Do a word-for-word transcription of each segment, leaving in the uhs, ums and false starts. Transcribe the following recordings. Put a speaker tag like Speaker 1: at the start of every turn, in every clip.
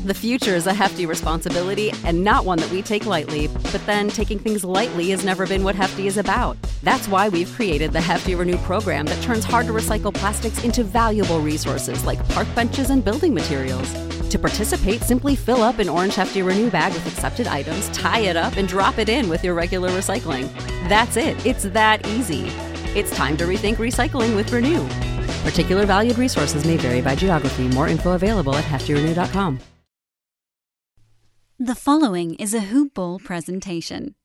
Speaker 1: The future is a hefty responsibility and not one that we take lightly, but then taking things lightly has never been what Hefty is about. That's why we've created the Hefty Renew program that turns hard-to-recycle plastics into valuable resources like park benches and building materials. To participate, simply fill up an orange Hefty Renew bag with accepted items, tie it up, and drop it in with your regular recycling. That's it. It's that easy. It's time to rethink recycling with Renew. Particular valued resources may vary by geography. More info available at hefty renew dot com.
Speaker 2: The following is a Hoop Ball presentation.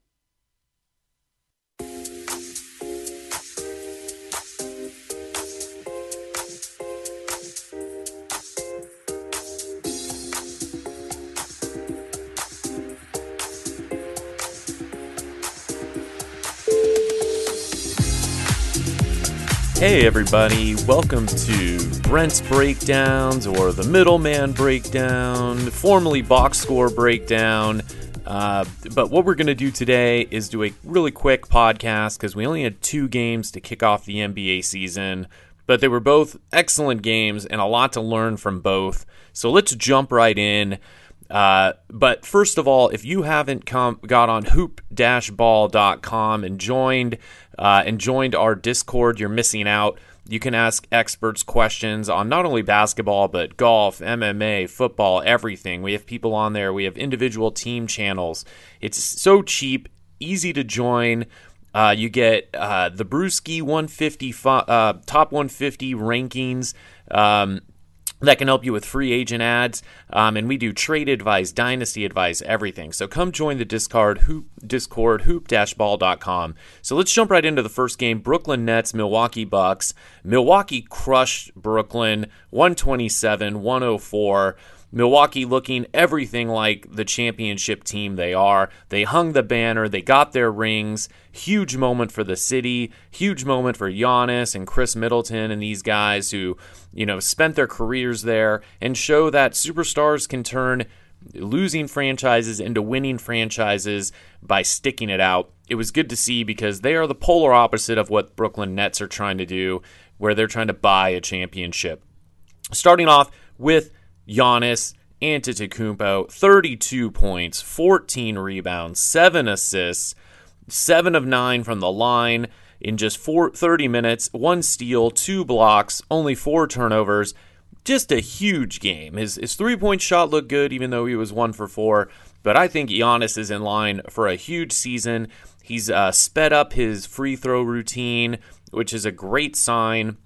Speaker 3: Hey everybody, welcome to Brent's Breakdowns, or the Middleman Breakdown, formerly Box Score Breakdown. Uh, but what we're going to do today is do a really quick podcast because we only had two games to kick off the N B A season, but they were both excellent games and a lot to learn from both. So let's jump right in. Uh, but first of all, if you haven't come, got on hoop dash ball dot com and joined uh, and joined our Discord, you're missing out. You can ask experts questions on not only basketball, but golf, M M A, football, everything. We have people on there. We have individual team channels. It's so cheap, easy to join. Uh, you get uh, the Brewski one fifty uh, top one fifty rankings. Um, That can help you with free agent ads, um, and we do trade advice, dynasty advice, everything. So come join the Discord, hoop, Discord, hoop dash ball dot com. So let's jump right into the first game, Brooklyn Nets, Milwaukee Bucks. Milwaukee crushed Brooklyn, one twenty-seven one oh four. Milwaukee looking everything like the championship team they are. They hung the banner. They got their rings. Huge moment for the city. Huge moment for Giannis and Chris Middleton and these guys who, you know, spent their careers there and show that superstars can turn losing franchises into winning franchises by sticking it out. It was good to see because they are the polar opposite of what Brooklyn Nets are trying to do, where they're trying to buy a championship. Starting off with Giannis Antetokounmpo, thirty-two points, fourteen rebounds, seven assists, seven of nine from the line in just four, thirty minutes, one steal, two blocks, only four turnovers. Just a huge game. His, his three-point shot looked good, even though he was one for four. But I think Giannis is in line for a huge season. He's uh, sped up his free throw routine, which is a great sign.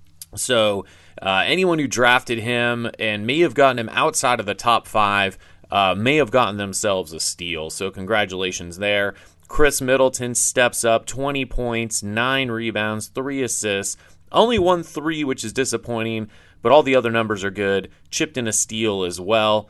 Speaker 3: So uh, anyone who drafted him and may have gotten him outside of the top five uh, may have gotten themselves a steal. So congratulations there. Chris Middleton steps up, twenty points, nine rebounds, three assists. Only one three, which is disappointing, but all the other numbers are good. Chipped in a steal as well.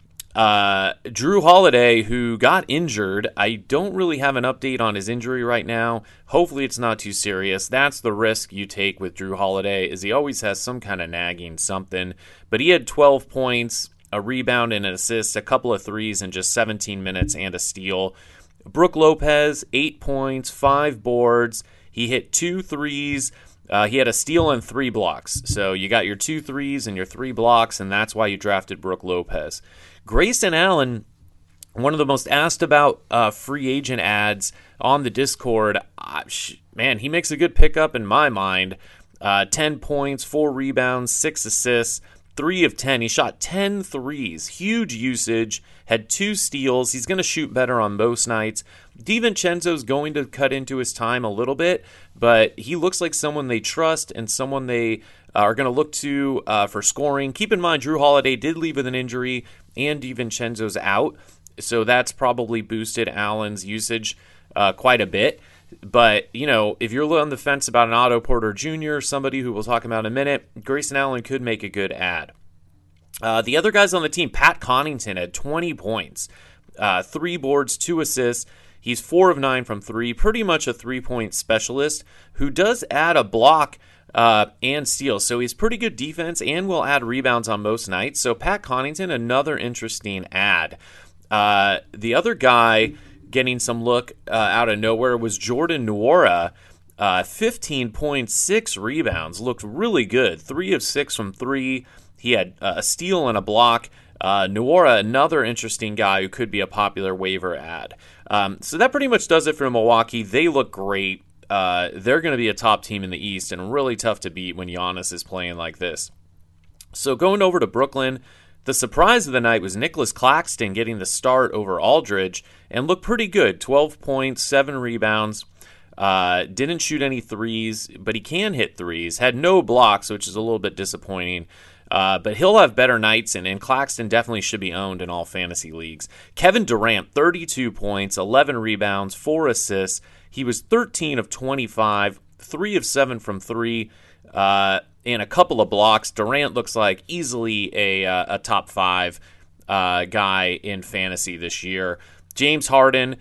Speaker 3: Uh, Drew Holiday, who got injured, I don't really have an update on his injury right now. Hopefully it's not too serious. That's the risk you take with Drew Holiday, is he always has some kind of nagging something. But he had twelve points, a rebound and an assist, a couple of threes in just seventeen minutes, and a steal. Brook Lopez, eight points, five boards. He hit two threes. Uh, he had a steal and three blocks. So you got your two threes and your three blocks, and that's why you drafted Brook Lopez. Grayson Allen, one of the most asked about uh, free agent ads on the Discord. Uh, sh- man, he makes a good pickup in my mind. Uh, ten points, four rebounds, six assists, three of ten. He shot ten threes. Huge usage. Had two steals. He's going to shoot better on most nights. DiVincenzo's going to cut into his time a little bit, but he looks like someone they trust and someone they are going to look to uh, for scoring. Keep in mind, Drew Holiday did leave with an injury, and DiVincenzo's out, so that's probably boosted Allen's usage uh, quite a bit. But, you know, if you're on the fence about an Otto Porter Junior, somebody who we'll talk about in a minute, Grayson Allen could make a good ad. Uh, the other guys on the team, Pat Connaughton had twenty points, uh, three boards, two assists. He's four of nine from three, pretty much a three-point specialist who does add a block uh, and steal. So he's pretty good defense and will add rebounds on most nights. So Pat Connaughton, another interesting ad. Uh, the other guy getting some look uh, out of nowhere was Jordan Nwora. Uh, fifteen point six rebounds, looked really good. Three of six from three. He had uh, a steal and a block. Uh, Nuora, another interesting guy who could be a popular waiver ad. Um, so that pretty much does it for Milwaukee. They look great. Uh, they're going to be a top team in the East and really tough to beat when Giannis is playing like this. So going over to Brooklyn, the surprise of the night was Nicholas Claxton getting the start over Aldridge and looked pretty good. twelve points, seven rebounds. Uh, didn't shoot any threes, but he can hit threes. Had no blocks, which is a little bit disappointing. Uh, but he'll have better nights, and, and Claxton definitely should be owned in all fantasy leagues. Kevin Durant, thirty-two points, eleven rebounds, four assists. He was thirteen of twenty-five, three of seven from three, uh, and a couple of blocks. Durant looks like easily a, uh, a top five uh, guy in fantasy this year. James Harden,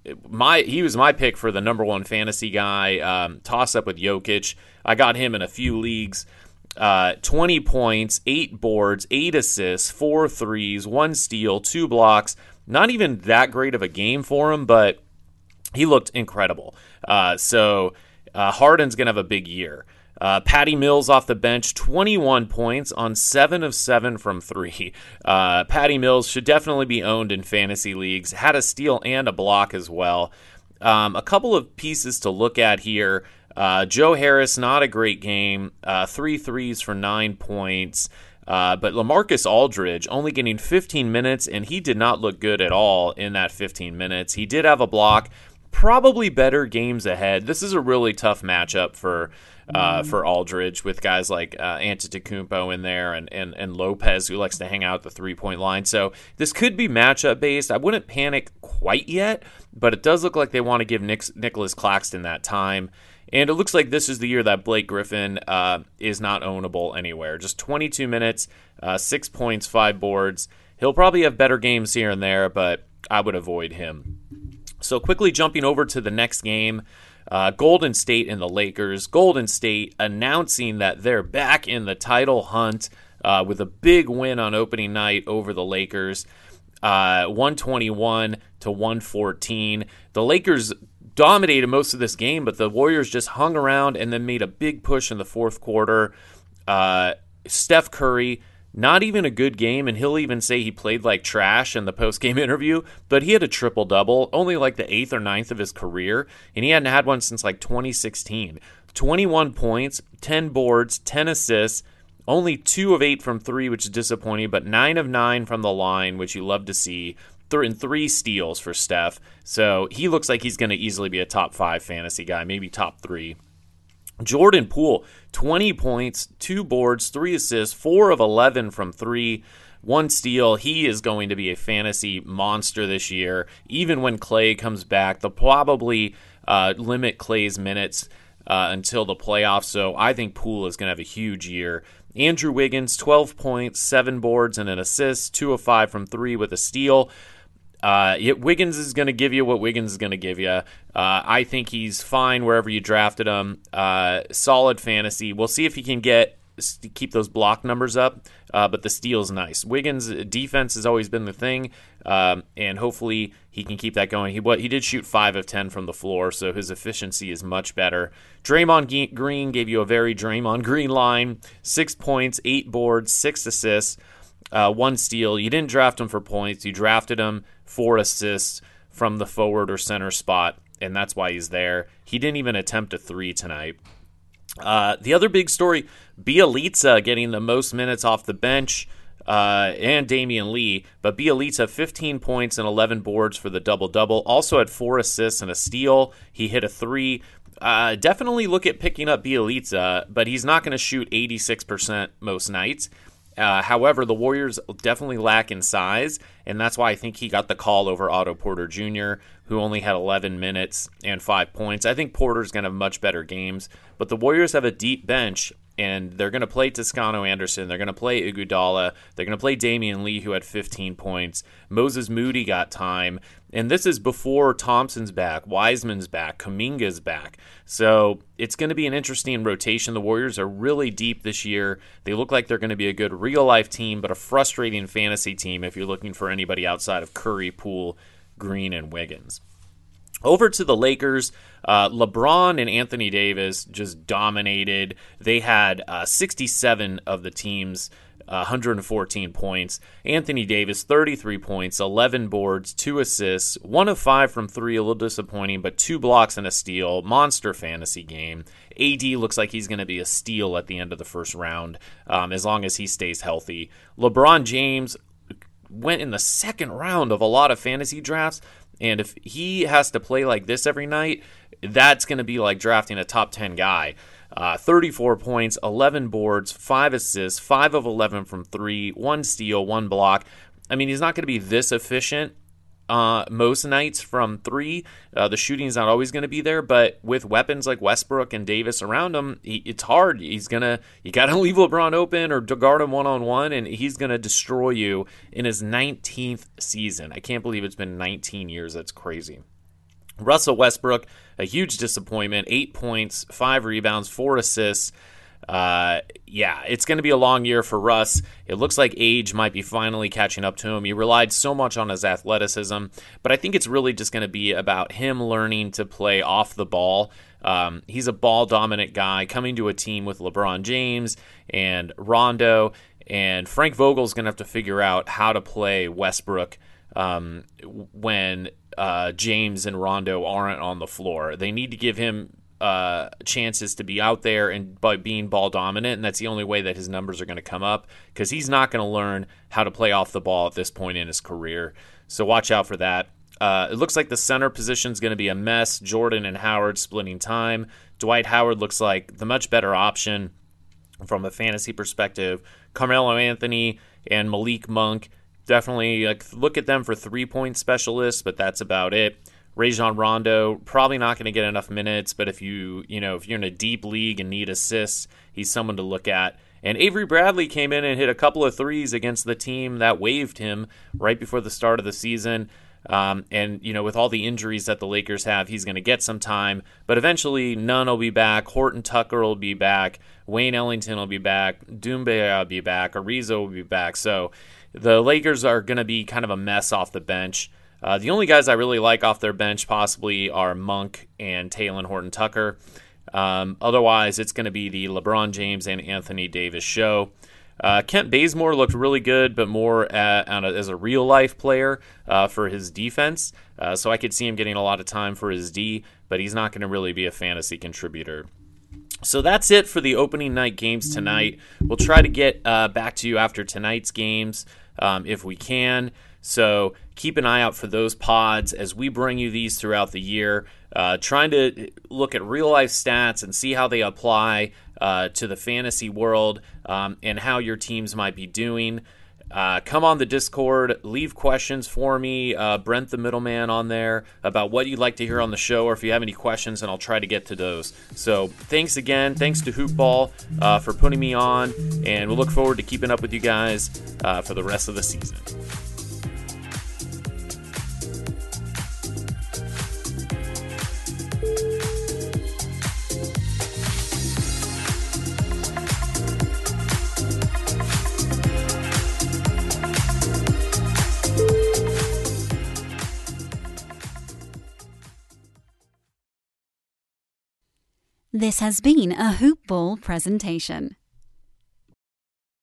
Speaker 3: my he was my pick for the number one fantasy guy. Um, toss up with Jokic. I got him in a few leagues. Uh, twenty points, eight boards, eight assists, four threes, one steal, two blocks. Not even that great of a game for him, but he looked incredible. Uh, so uh, Harden's going to have a big year. Uh, Patty Mills off the bench, twenty-one points on seven of seven from three. Uh, Patty Mills should definitely be owned in fantasy leagues. Had a steal and a block as well. Um, a couple of pieces to look at here. Uh, Joe Harris, not a great game. Uh, three threes for nine points. Uh, but LaMarcus Aldridge only getting fifteen minutes, and he did not look good at all in that fifteen minutes. He did have a block. Probably better games ahead. This is a really tough matchup for uh, for Aldridge with guys like uh, Antetokounmpo in there and, and, and Lopez, who likes to hang out at the three-point line. So this could be matchup-based. I wouldn't panic quite yet, but it does look like they want to give Nick, Nicholas Claxton that time. And it looks like this is the year that Blake Griffin uh, is not ownable anywhere. Just twenty-two minutes, uh, six points, five boards. He'll probably have better games here and there, but I would avoid him. So quickly jumping over to the next game, uh, Golden State and the Lakers. Golden State announcing that they're back in the title hunt uh, with a big win on opening night over the Lakers, uh, one twenty-one to one fourteen. The Lakers dominated most of this game, but the Warriors just hung around and then made a big push in the fourth quarter. Uh, Steph Curry, not even a good game, and he'll even say he played like trash in the post-game interview, but he had a triple-double, only like the eighth or ninth of his career, and he hadn't had one since like twenty sixteen. twenty-one points, ten boards, ten assists, only two of eight from three, which is disappointing, but nine of nine from the line, which you love to see. And three steals for Steph. So he looks like he's going to easily be a top five fantasy guy, maybe top three. Jordan Poole, twenty points, two boards, three assists, four of eleven from three, one steal. He is going to be a fantasy monster this year. Even when Clay comes back, they'll probably uh, limit Clay's minutes uh, until the playoffs. So I think Poole is going to have a huge year. Andrew Wiggins, twelve points, seven boards, and an assist, two of five from three with a steal. Uh, it, Wiggins is going to give you what Wiggins is going to give you. Uh, I think he's fine wherever you drafted him. Uh, solid fantasy. We'll see if he can get keep those block numbers up, uh, but the steal's nice. Wiggins' defense has always been the thing, um, and hopefully he can keep that going. He what he did shoot five of ten from the floor, so his efficiency is much better. Draymond Green gave you a very Draymond Green line. Six points, eight boards, six assists. Uh, one steal. You didn't draft him for points. You drafted him for assists from the forward or center spot, and that's why he's there. He didn't even attempt a three tonight. Uh, the other big story, Bielitsa getting the most minutes off the bench, uh, and Damian Lee, but Bielitsa, fifteen points and eleven boards for the double-double. Also had four assists and a steal. He hit a three. Uh, definitely look at picking up Bielitsa, but he's not going to shoot eighty-six percent most nights. Uh, however, the Warriors definitely lack in size, and that's why I think he got the call over Otto Porter Junior, who only had eleven minutes and five points. I think Porter's going to have much better games, but the Warriors have a deep bench, and they're going to play Toscano Anderson. They're going to play Iguodala. They're going to play Damian Lee, who had fifteen points. Moses Moody got time, and this is before Thompson's back, Wiseman's back, Kuminga's back. So it's going to be an interesting rotation. The Warriors are really deep this year. They look like they're going to be a good real-life team, but a frustrating fantasy team if you're looking for anybody outside of Curry, Poole, Green, and Wiggins. Over to the Lakers, uh, LeBron and Anthony Davis just dominated. They had uh, sixty-seven of the team's one hundred fourteen points. Anthony Davis, thirty-three points, eleven boards, two assists, one of five from three, a little disappointing, but two blocks and a steal. Monster fantasy game. A D looks like he's going to be a steal at the end of the first round, um, as long as he stays healthy. LeBron James went in the second round of a lot of fantasy drafts, and if he has to play like this every night, that's going to be like drafting a top ten guy. Uh, thirty-four points, eleven boards, five assists, five of eleven from three, one steal, one block. I mean, he's not going to be this efficient uh, most nights from three. Uh, the shooting's not always going to be there, but with weapons like Westbrook and Davis around him, he, it's hard. He's gonna, you got to leave LeBron open or guard him one-on-one, and he's going to destroy you in his nineteenth season. I can't believe it's been nineteen years. That's crazy. Russell Westbrook, a huge disappointment, eight points, five rebounds, four assists. Uh, yeah, it's going to be a long year for Russ. It looks like age might be finally catching up to him. He relied so much on his athleticism, but I think it's really just going to be about him learning to play off the ball. Um, he's a ball-dominant guy coming to a team with LeBron James and Rondo, and Frank Vogel's going to have to figure out how to play Westbrook um, when uh, James and Rondo aren't on the floor. They need to give him uh, chances to be out there and by being ball dominant, and that's the only way that his numbers are going to come up, because he's not going to learn how to play off the ball at this point in his career. So watch out for that. Uh, it looks like the center position is going to be a mess. Jordan and Howard splitting time. Dwight Howard looks like the much better option from a fantasy perspective. Carmelo Anthony and Malik Monk, definitely like, look at them for three-point specialists, but that's about it. Rajon Rondo, probably not going to get enough minutes, but if you, you know, if you're in a deep league and need assists, he's someone to look at. And Avery Bradley came in and hit a couple of threes against the team that waived him right before the start of the season. Um, and, you know, with all the injuries that the Lakers have, he's going to get some time. But eventually, Nunn will be back. Horton Tucker will be back. Wayne Ellington will be back. Doumbia will be back. Ariza will be back. So the Lakers are going to be kind of a mess off the bench. Uh, the only guys I really like off their bench possibly are Monk and Talen Horton Tucker. Um, otherwise, it's going to be the LeBron James and Anthony Davis show. Uh, Kent Bazemore looked really good, but more at, on a, as a real-life player uh, for his defense. Uh, so I could see him getting a lot of time for his D, but he's not going to really be a fantasy contributor. So that's it for the opening night games tonight. We'll try to get uh, back to you after tonight's games um, if we can. So keep an eye out for those pods as we bring you these throughout the year, uh, trying to look at real-life stats and see how they apply uh, to the fantasy world um, and how your teams might be doing. Uh, come on the Discord, leave questions for me, uh, Brent the Middleman on there, about what you'd like to hear on the show, or if you have any questions, and I'll try to get to those. So thanks again. Thanks to Hoopball uh, for putting me on, and we'll look forward to keeping up with you guys uh, for the rest of the season.
Speaker 2: This has been a Hoop Ball presentation.